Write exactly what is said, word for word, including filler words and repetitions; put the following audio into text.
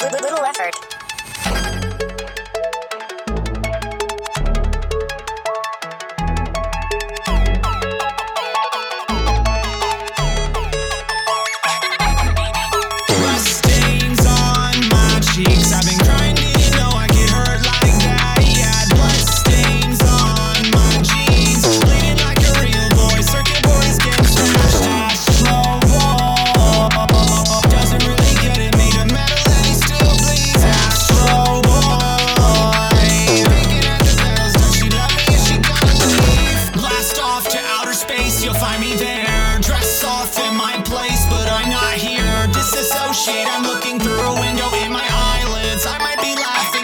Little effort. Stains on my cheeks. I've been crying, didn't know I get hurt like that. Yeah, blood stains on my jeans. Bleeding like a real boy. Circuit boys get smashed. Astro Boy doesn't really get it. Made of metal and he still bleeds. Astro Boy picking at the petals. Does she love me? Is she gonna leave? Blast off to outer space. You'll find me there. Dress off in my place, but I'm not here. Disassociate, I'm looking through a window in my eyelids. I might be laughing